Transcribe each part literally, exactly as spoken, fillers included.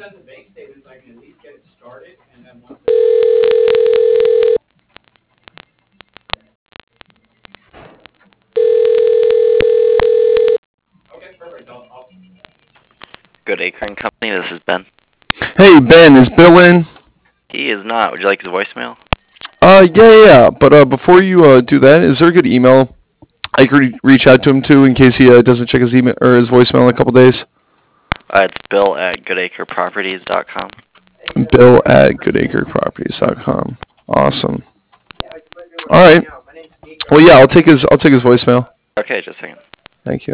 Good Acre and Company, this is Ben. Hey, Ben, is Bill in? He is not. Would you like his voicemail? Uh, yeah, yeah, yeah. But uh, before you uh, do that, is there a good email I could re- reach out to him to in case he uh, doesn't check his email or his voicemail in a couple days? Uh, it's bill at goodacre properties dot com. Bill at goodacre properties dot com. Awesome. All right. Well, yeah, I'll take his I'll take his voicemail. Okay, just a second. Thank you.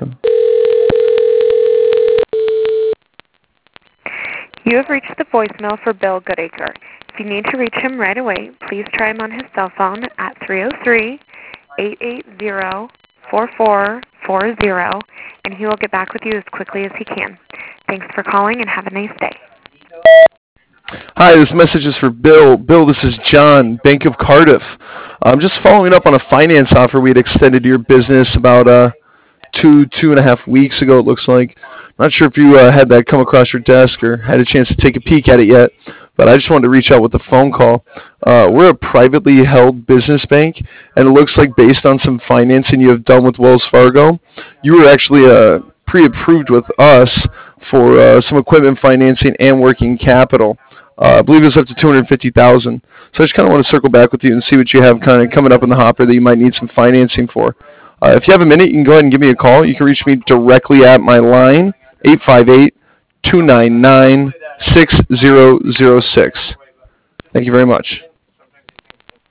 You have reached the voicemail for Bill Goodacre. If you need to reach him right away, please try him on his cell phone at three oh three, eight eight zero, four four four zero, and he will get back with you as quickly as he can. Thanks for calling and have a nice day. Hi, this message is for Bill. Bill, this is John, Bank of Cardiff. I'm just following up on a finance offer we had extended to your business about uh, two, two and a half weeks ago, it looks like. Not sure if you uh, had that come across your desk or had a chance to take a peek at it yet, but I just wanted to reach out with a phone call. Uh, we're a privately held business bank, and it looks like based on some financing you have done with Wells Fargo, you were actually uh, pre-approved with us for uh, some equipment financing and working capital. Uh, I believe it's up to two hundred fifty thousand dollars. So I just kind of want to circle back with you and see what you have kind of coming up in the hopper that you might need some financing for. Uh, if you have a minute, you can go ahead and give me a call. You can reach me directly at my line, eight five eight, two nine nine, six zero zero six. Thank you very much.